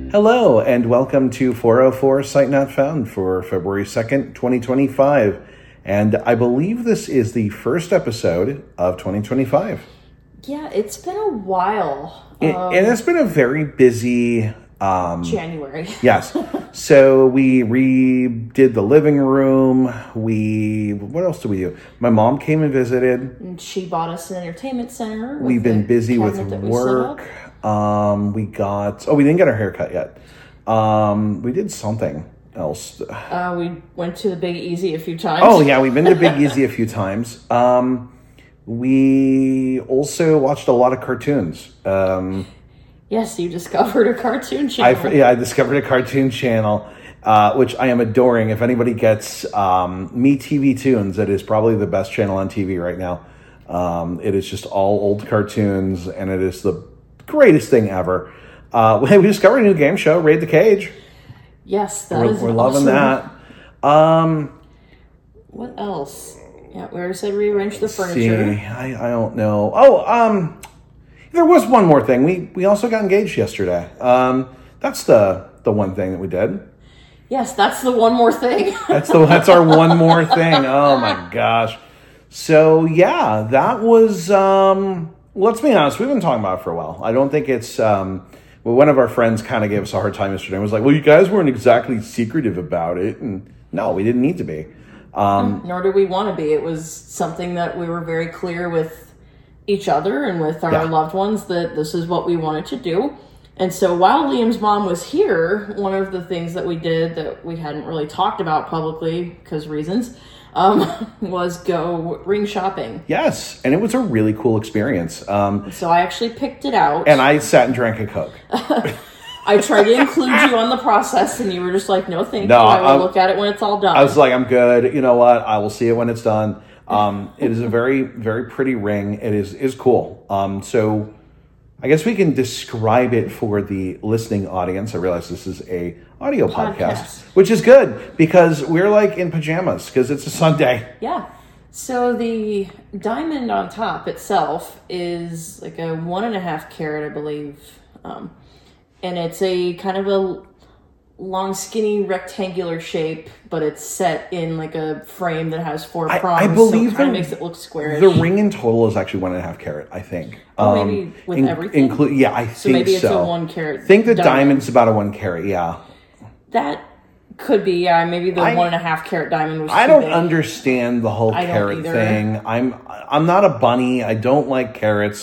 Hello, and welcome to 404 Sight Not Found for February 2nd, 2025. And I believe this is the first episode of 2025. Yeah, it's been a while. And it's been a very busy... January. Yes. So we redid the living room. What else did we do? My mom came and visited. And she bought us an entertainment center. We've been busy with work. We didn't get our hair cut yet. We did something else. We went to the Big Easy a few times. Oh, yeah, we've been to Big Easy a few times. We also watched a lot of cartoons. Yes, you discovered a cartoon channel. I discovered a cartoon channel, which I am adoring. If anybody gets Me TV Tunes, it is probably the best channel on TV right now. It is just all old cartoons, and it is the greatest thing ever. We discovered a new game show, Raid the Cage. Yes, we're loving that. What else? Yeah, we already said rearrange the furniture. See, I don't know. There was one more thing. We also got engaged yesterday. That's the one thing that we did. Yes, that's the one more thing. That's our one more thing. Oh my gosh. So yeah, that was. Let's be honest. We've been talking about it for a while. I don't think it's. One of our friends kind of gave us a hard time yesterday. And was like, "Well, you guys weren't exactly secretive about it," and no, we didn't need to be. Nor did we want to be. It was something that we were very clear with each other and with our loved ones that this is what we wanted to do. And so while Liam's mom was here, one of the things that we did that we hadn't really talked about publicly because reasons was go ring shopping. Yes, and it was a really cool experience. So I actually picked it out. And I sat and drank a Coke. I tried to include you on the process, and you were just like, no, thank you. I will look at it when it's all done. I was like, I'm good. You know what? I will see it when it's done. It is a very, very pretty ring. It is cool. So I guess we can describe it for the listening audience. I realize this is a audio podcast, which is good because we're like in pajamas because it's a Sunday. Yeah. So the diamond on top itself is like a 1.5 carat, I believe. And it's a kind of a long, skinny, rectangular shape, but it's set in like a frame that has 4 prongs. I believe so it kind of makes it look squarish. The ring in total is actually 1.5 carat, I think. Maybe with everything? I think so. So maybe it's a 1 carat. I think the diamond's about a 1 carat, yeah. That could be, yeah. Maybe the 1.5 carat diamond was I don't understand the whole carat thing. I'm not a bunny. I don't like carrots.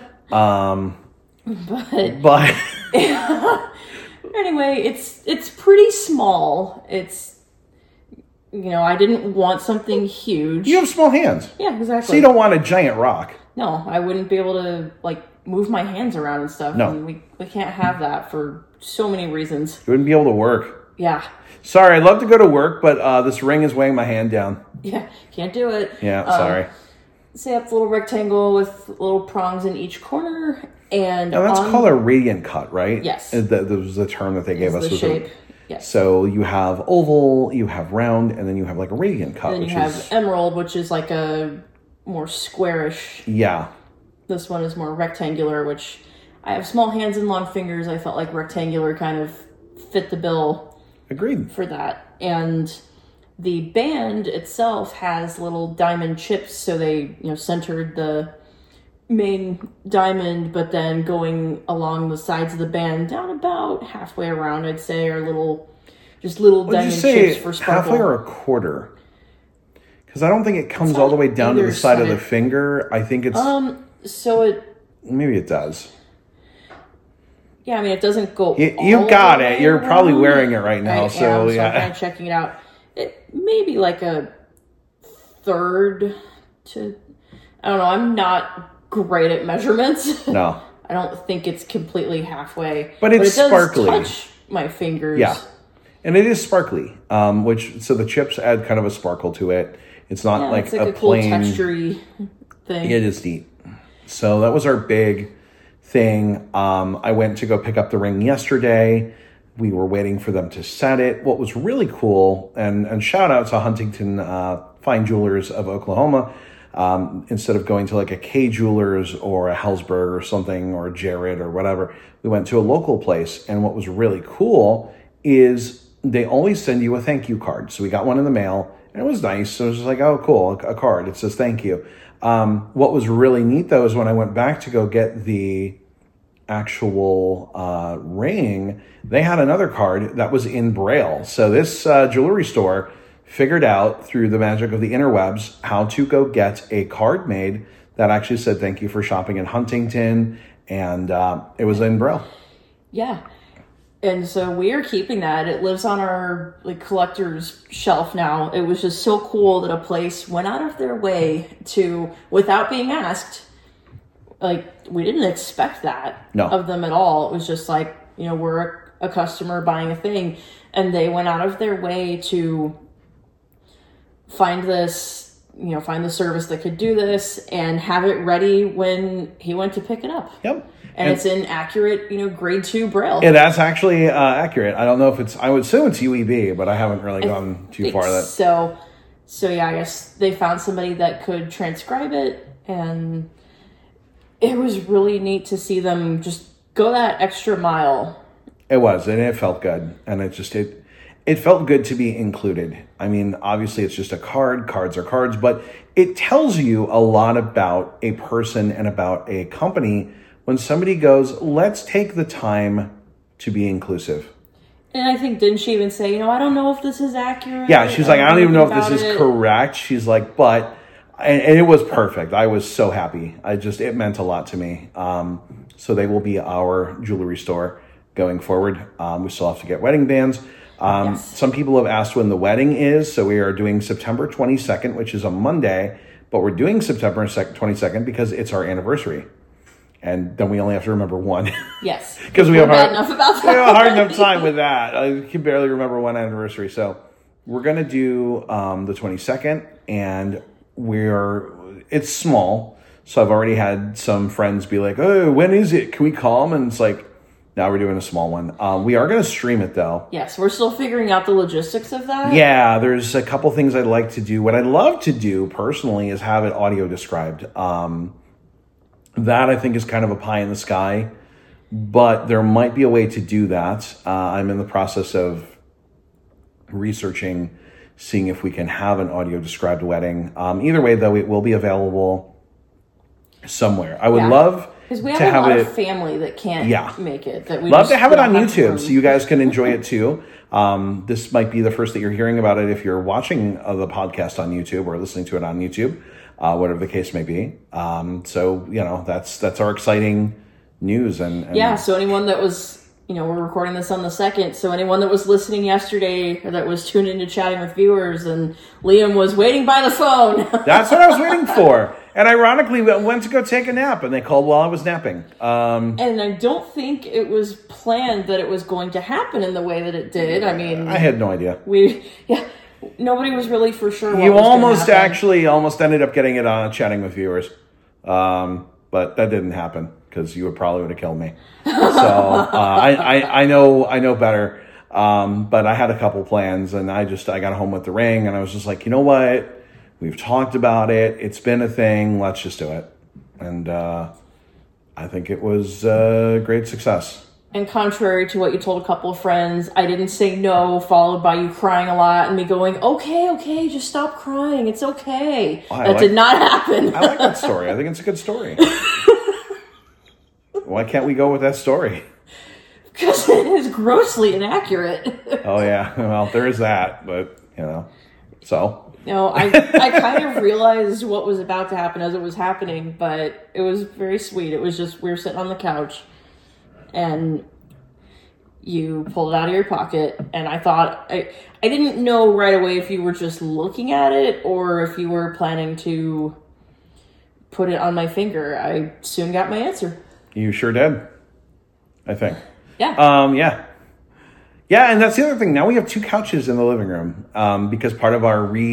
But anyway, it's pretty small. It's, I didn't want something huge. You have small hands. Yeah, exactly. So you don't want a giant rock. No, I wouldn't be able to move my hands around and stuff. No. And we can't have that for so many reasons. You wouldn't be able to work. Yeah. Sorry, I'd love to go to work, but this ring is weighing my hand down. Yeah, can't do it. Yeah, sorry. So it's a little rectangle with little prongs in each corner. And now that's called a radiant cut, right? Yes. That was the term that they gave us. The shape. Yes. So you have oval, you have round, and then you have like a radiant cut. And then you have emerald, which is like a more squarish. Yeah. This one is more rectangular, which I have small hands and long fingers. I felt like rectangular kind of fit the bill. Agreed. For that. And the band itself has little diamond chips, so they, centered the main diamond, but then going along the sides of the band down about halfway around, I'd say, are little diamond chips for sparkle. Halfway or a quarter? Because I don't think it comes all the way down to the side of the finger. I think it's so it maybe it does. Yeah, I mean it doesn't go. You got it. You're probably wearing it right now, so I'm kind of checking it out. It may be like a third to. I don't know. I'm not great at measurements. No. I don't think it's completely halfway. But it does sparkly. Touch my fingers. Yeah. And it is sparkly, so the chips add kind of a sparkle to it. It's not it's a cool plain textury thing. It is neat. So that was our big thing. I went to go pick up the ring yesterday. We were waiting for them to set it. What was really cool, and shout out to Huntington Fine Jewelers of Oklahoma. Instead of going to like a K Jewelers or a Hellsberg or something, or a Jared or whatever, we went to a local place. And what was really cool is they always send you a thank you card. So we got one in the mail, and it was nice. So it was just like, oh, cool, a card. It says thank you. What was really neat, though, is when I went back to go get the actual ring, they had another card that was in Braille. So this jewelry store figured out through the magic of the interwebs how to go get a card made that actually said thank you for shopping in Huntington, and it was in Braille. Yeah. And so we are keeping that. It lives on our like collector's shelf now. It was just so cool that a place went out of their way to, without being asked, like, we didn't expect that of them at all. It was just like, we're a customer buying a thing, and they went out of their way to find this, find the service that could do this and have it ready when he went to pick it up. Yep. And it's in accurate, grade 2 Braille. Yeah, that's actually accurate. I don't know if I would assume it's UEB, but I haven't really gone too far. So yeah, I guess they found somebody that could transcribe it, and it was really neat to see them just go that extra mile. It was, and it felt good. And it felt good to be included. I mean, obviously it's just a card. Cards are cards, but it tells you a lot about a person and about a company when somebody goes, let's take the time to be inclusive. And I think, didn't she even say, I don't know if this is accurate? Yeah, she's like, I don't even know if this is correct. She's like, but, and it was perfect. I was so happy. It meant a lot to me. So they will be our jewelry store going forward. We still have to get wedding bands. Yes. Some people have asked when the wedding is. So we are doing September 22nd, which is a Monday, but we're doing September 22nd because it's our anniversary. And then we only have to remember one. Yes. Because we have a hard enough time with that. I can barely remember one anniversary. So we're going to do the 22nd, and it's small. So I've already had some friends be like, oh, when is it? Can we come? And it's like, now we're doing a small one. We are going to stream it, though. Yes, we're still figuring out the logistics of that. Yeah, there's a couple things I'd like to do. What I'd love to do, personally, is have it audio described. That, I think, is kind of a pie in the sky, but there might be a way to do that. I'm in the process of researching, seeing if we can have an audio described wedding. Either way, though, it will be available somewhere. I would love because we have a lot of family that can't make it. That we love to have it on YouTube, so you guys can enjoy it too. This might be the first that you're hearing about it if you're watching the podcast on YouTube or listening to it on YouTube. Whatever the case may be. So, that's our exciting news. And yeah, so anyone that was, we're recording this on the 2nd, so anyone that was listening yesterday or that was tuned into Chatting with Viewers, and Liam was waiting by the phone. That's what I was waiting for. And ironically, we went to go take a nap, and they called while I was napping. And I don't think it was planned that it was going to happen in the way that it did. I mean... I had no idea. Nobody was really for sure what you was almost ended up getting it on Chatting with Viewers. But that didn't happen because you probably would have killed me. So I know better. But I had a couple plans, and I got home with the ring, and I was just like, you know what? We've talked about it. It's been a thing. Let's just do it. And I think it was a great success. And contrary to what you told a couple of friends, I didn't say no, followed by you crying a lot and me going, okay, just stop crying. It's okay. That did not happen. I like that story. I think it's a good story. Why can't we go with that story? Because it is grossly inaccurate. Oh, yeah. Well, there is that, but, so... I kind of realized what was about to happen as it was happening, but it was very sweet. It was just, we were sitting on the couch, and you pulled it out of your pocket, and I thought, I didn't know right away if you were just looking at it or if you were planning to put it on my finger. I soon got my answer. You sure did, I think. Yeah. Yeah, and that's the other thing. Now we have 2 couches in the living room because part of our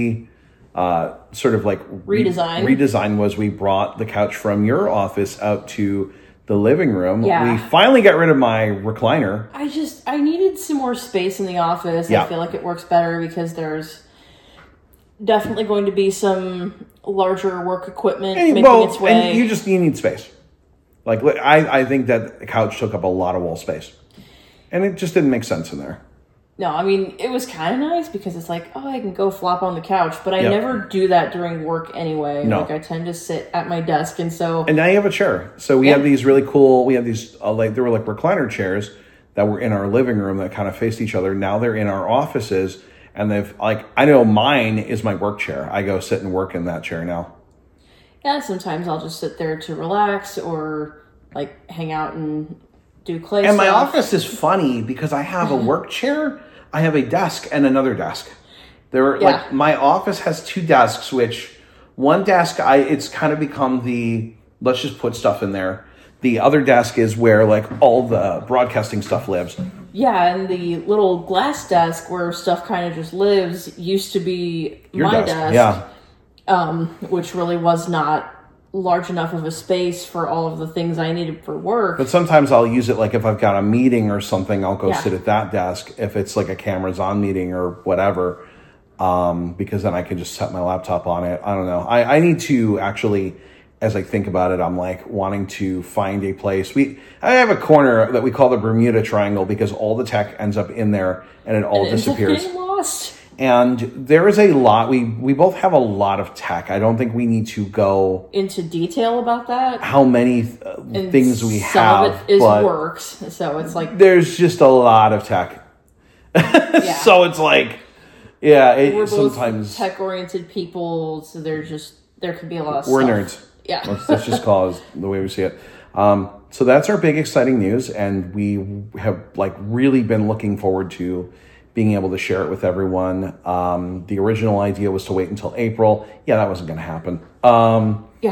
redesign was we brought the couch from your office out to the living room. Yeah. We finally got rid of my recliner. I needed some more space in the office. Yeah. I feel like it works better because there's definitely going to be some larger work equipment And, making its way. and you need space. Like, I think that the couch took up a lot of wall space. And it just didn't make sense in there. No, I mean, it was kind of nice because it's like, oh, I can go flop on the couch. But I Yep. never do that during work anyway. No. Like, I tend to sit at my desk. And so... And now you have a chair. So we Yeah. have these really cool, we have these, there were like recliner chairs that were in our living room that kind of faced each other. Now they're in our offices. And they've, like, I know mine is my work chair. I go sit and work in that chair now. Yeah, sometimes I'll just sit there to relax or, like, hang out and do clay And my stuff. office is funny because I have a work chair, I have a desk, and another desk. Like, my office has two desks, which one desk, it's kind of become let's just put stuff in there. The other desk is where, like, all the broadcasting stuff lives. Yeah, and the little glass desk where stuff kind of just lives used to be Your my desk, desk. yeah. Which really was not large enough of a space for all of the things I needed for work. But sometimes I'll use it, like, if I've got a meeting or something, I'll go Yeah. sit at that desk. If it's, like, a cameras on meeting or whatever, because then I can just set my laptop on it. I don't know. I need to actually... As I think about it, I'm like wanting to find a place. I have a corner that we call the Bermuda Triangle because all the tech ends up in there and it all disappears. It's lost. And there is a lot. We both have a lot of tech. I don't think we need to go Into detail about that. how many And things we some have. of it is but works. So it's like, there's just a lot of tech. yeah. So it's like, yeah, We're both sometimes tech-oriented people, so there could be a lot of we're stuff. nerds. Yeah. Let's just call it the way we see it. So that's our big exciting news, and we have like really been looking forward to being able to share it with everyone. The original idea was to wait until April. Yeah, that wasn't going to happen. Yeah.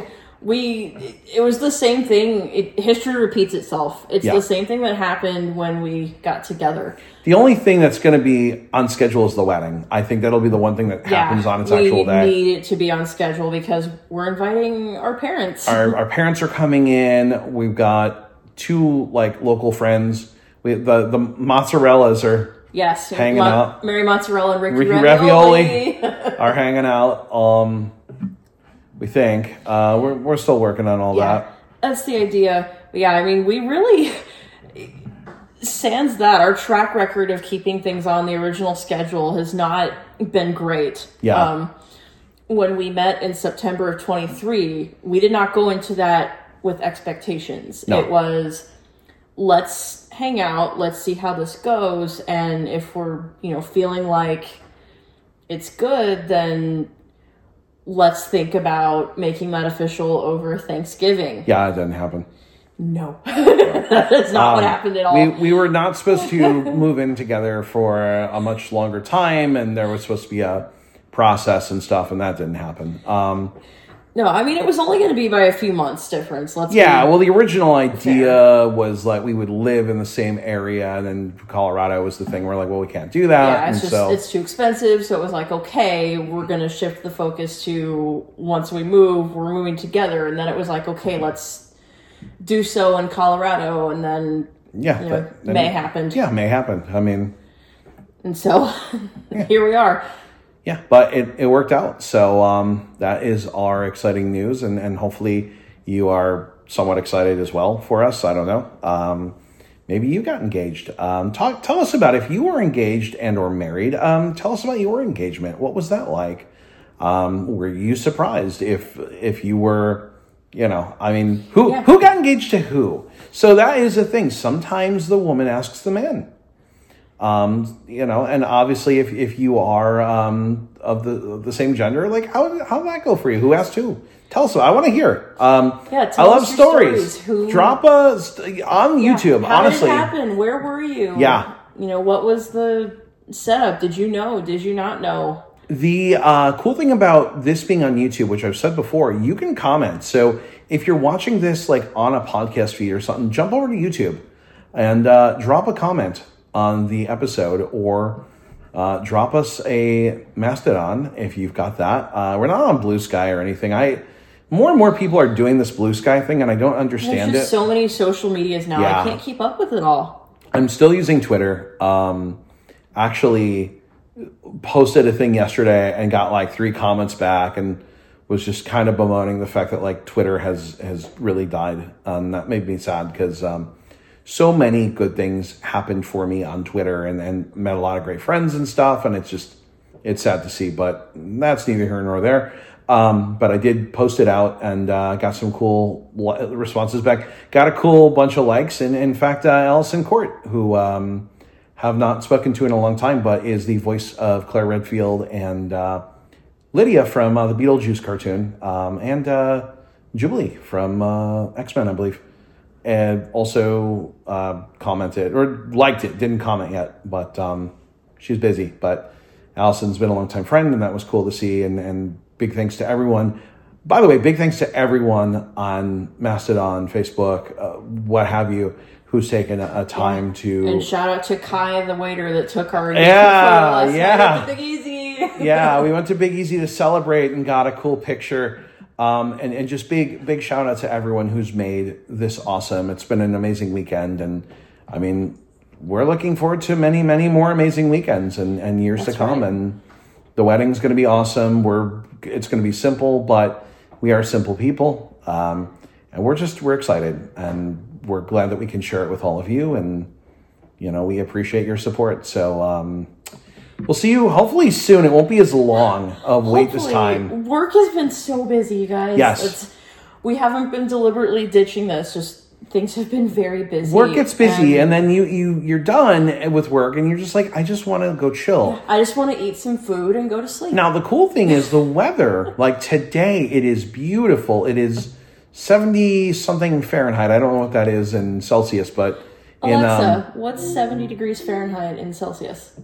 It was the same thing. History repeats itself. It's Yeah. the same thing that happened when we got together. The only thing that's going to be on schedule is the wedding. I think that'll be the one thing that happens on its actual day. We need it to be on schedule because we're inviting our parents. Our parents are coming in. We've got two like local friends. The Mozzarellas are yes, hanging out. Mary Mozzarella and Ricky Ravioli are hanging out. We think we're still working on all that. That's the idea. But yeah, I mean, we really sans that our track record of keeping things on the original schedule has not been great. Yeah. When we met in September of 23, we did not go into that with expectations. No. It was, let's hang out, let's see how this goes, and if we're, feeling like it's good, then let's think about making that official over Thanksgiving. Yeah, it didn't happen. No. That's not what happened at all. We were not supposed to move in together for a much longer time, and there was supposed to be a process and stuff, and that didn't happen. No, I mean, it was only going to be by a few months difference. Well, the original idea was like we would live in the same area, and then Colorado was the thing. We're like, well, we can't do that. Yeah, it's too expensive. So it was like, okay, we're going to shift the focus to once we move, we're moving together. And then it was like, okay, let's do so in Colorado. And then, May happened. Yeah, May happened. I mean, and so here we are. Yeah, but it worked out. So that is our exciting news, and hopefully you are somewhat excited as well for us. I don't know. Maybe you got engaged. Tell us about if you were engaged and or married. Tell us about your engagement. What was that like? Were you surprised if you were, who got engaged to who? So that is the thing. Sometimes the woman asks the man. And obviously if you are of the same gender, like how'd that go for you? Who asked who? Tell us. I want to hear. I love stories. Drop us on YouTube. How honestly, did it happen? Where were you? Yeah. What was the setup? Did you know? Did you not know? The cool thing about this being on YouTube, which I've said before, you can comment. So if you're watching this like on a podcast feed or something, jump over to YouTube and drop a comment on the episode, or drop us a Mastodon if you've got that. We're not on Blue Sky or anything. More and more people are doing this Blue Sky thing, and I don't understand it. There's just so many social medias now. Yeah. I can't keep up with it all. I'm still using Twitter. Actually, posted a thing yesterday and got like 3 comments back and was just kind of bemoaning the fact that like Twitter has really died. That made me sad because so many good things happened for me on Twitter and met a lot of great friends and stuff. And it's sad to see, but that's neither here nor there. But I did post it out and got some cool responses back. Got a cool bunch of likes. And in fact, Allison Court, who have not spoken to in a long time, but is the voice of Claire Redfield and Lydia from the Beetlejuice cartoon, and Jubilee from X-Men, I believe. And also commented, or liked it, didn't comment yet, but she's busy. But Allison's been a long-time friend, and that was cool to see, and big thanks to everyone. By the way, big thanks to everyone on Mastodon, Facebook, what have you, who's taken a time to... And shout out to Kai, the waiter that took our... Yeah. Big Easy. Yeah, we went to Big Easy to celebrate and got a cool picture. And just big shout out to everyone who's made this awesome. It's been an amazing weekend. And I mean, we're looking forward to many, many more amazing weekends and years to come. Right. And the wedding's going to be awesome. It's going to be simple, but we are simple people. And we're excited, and we're glad that we can share it with all of you. And, we appreciate your support. So, we'll see you hopefully soon. It won't be as long of wait this time. Work has been so busy, you guys. Yes. We haven't been deliberately ditching this. Just things have been very busy. Work gets busy, and then you're done with work, and you're just like, I just want to go chill. I just want to eat some food and go to sleep. Now, the cool thing is the weather. Like today, it is beautiful. It is 70-something Fahrenheit. I don't know what that is in Celsius, but... Alexa, what's 70 degrees Fahrenheit in Celsius?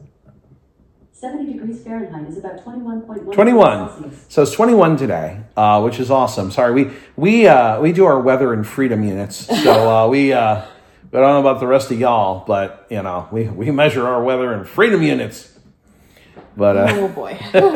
70 degrees Fahrenheit is about 21.1 Celsius. So it's 21 today, which is awesome. Sorry, we do our weather in freedom units. So we I don't know about the rest of y'all, but we measure our weather in freedom units. But oh boy.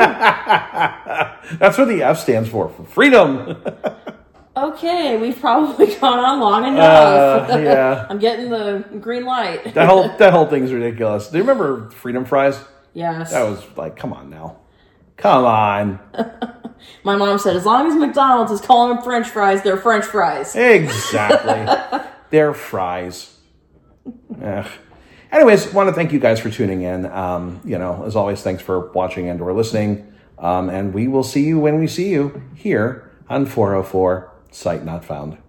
That's what the F stands for freedom. Okay, we've probably gone on long enough. Yeah. I'm getting the green light. That whole thing's ridiculous. Do you remember freedom fries? Yes. That was like, come on now. Come on. My mom said, as long as McDonald's is calling them French fries, they're French fries. Exactly. They're fries. Ugh. Anyways, want to thank you guys for tuning in. As always, thanks for watching and or listening. And we will see you when we see you here on 404 Sight Not Found.